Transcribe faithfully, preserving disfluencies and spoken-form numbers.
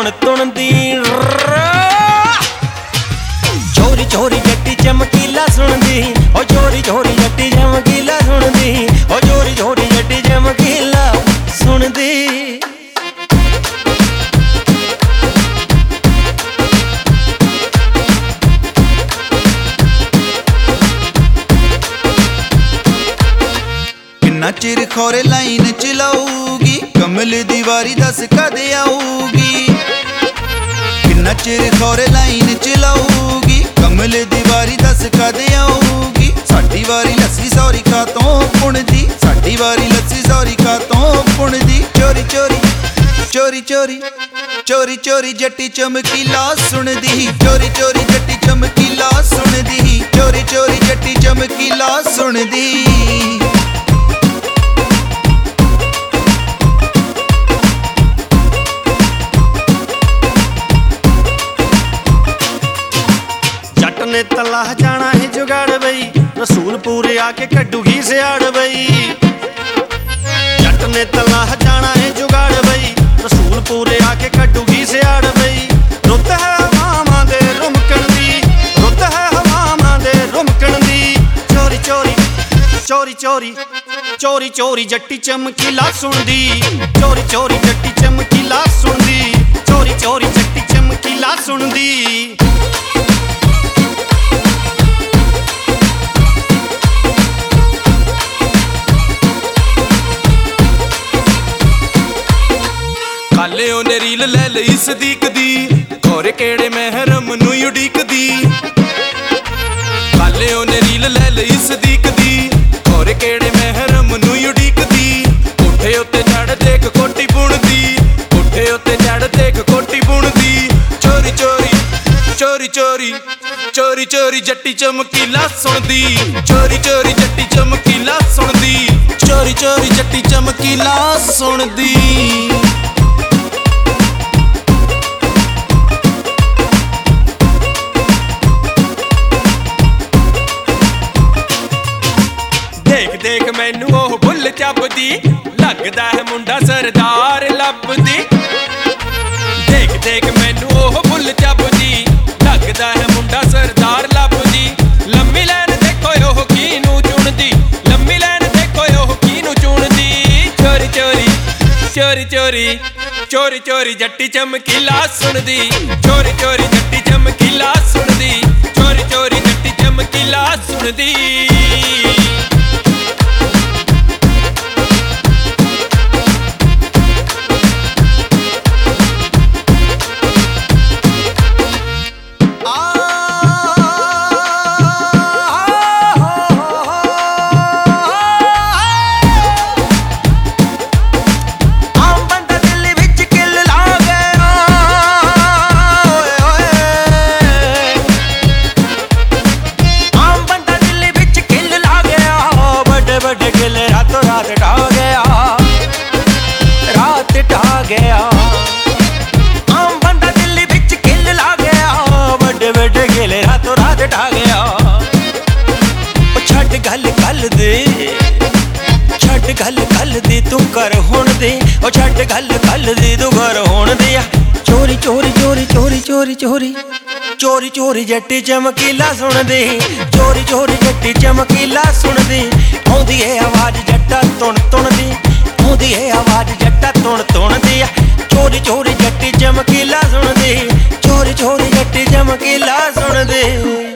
तुण तुण दी। चोरी चोरी जट्टी चमकीला सुनदी, ओ चोरी चोरी जट्टी चमकीला सुनदी, ओ चोरी चोरी जट्टी चमकीला सुनदी। किन्ना चिर खोरे लाइन चलाऊगी, कमल दी वारी दस कद आऊगी। किन्ना चिर खोरे लाइन चलाऊगी, कमल दी वारी दस कद आऊगी। साडी वारी लस्सी सौरी का तो पुणदी, साडी वारी लस्सी सौरी का तो पुणदी। चोरी चोरी चोरी चोरी चोरी चोरी जट्टी चमकीला सुनदी, चोरी चोरी जट्टी चमकीला सुनदी, चोरी चोरी जट्टी चमकीला सुनदी। ने तलाह जाना है जुगाड़ बई, रसूलपुर आके कड्डूगी सियाड़ बई। जट ने तलाह जाना है जुगाड़ बई, रसूलपुर आके कड्डूगी सियाड़ बई। रुत है हवावां दे रुमकण दी, रुत है हवावां दे रुमकण दी। चोरी चोरी चोरी चोरी चोरी चोरी जट्टी चमकीला सुनदी, चोरी चोरी जट्टी चमकीला सुनदी, चोरी चोरी जट्टी चमकीला सुनदी। काले ओने रील लै लई सदीक दी, खोरे केड़े महरम नूं उड़ीकदी। काले ओने रील लै लई सदीक दी, खोरे केड़े महरम नूं उड़ीकदी। उठे उत्ते चढ़ देख कोटी बुणदी, उठे उत्ते चढ़ देख कोटी बुणदी। चोरी चोरी चोरी चोरी चोरी चोरी जट्टी चमकीला सुनदी, चोरी चोरी जट्टी चमकीला सुनदी, चोरी चोरी जट्टी चमकीला सुनदी। देख देख मैनू ओह बुल चबदी, लगदा है मुंडा सरदार लभदी। देख देख मैनू ओह बुल चबदी, लगदा है मुंडा सरदार लभदी। लम्मी लैन देखो ओह कीनू चुनदी, लम्मी लैन देखो ओह कीनू चुनदी। चोरी चोरी चोरी चोरी चोरी चोरी जट्टी चमकीला सुनदी, चोरी चोरी जट्टी चमकीला सुनदी, चोरी चोरी जट्टी चमकीला सुनदी। गल गल दी तू कर हुण दी, ओ छड्ड गल गल दी तू कर हुण दी। चोरी चोरी चोरी चोरी चोरी चोरी चोरी चोरी जट्टी चमकीला सुनदी, चोरी चोरी जट्टी चमकीला सुनदी। आउंदी है आवाज जट्टा तुण तुण दी, आउंदी है आवाज जट्टा तुण तुण दी। चोरी चोरी जट्टी चमकीला सुनदी, चोरी चोरी जट्टी चमकीला सुनदी।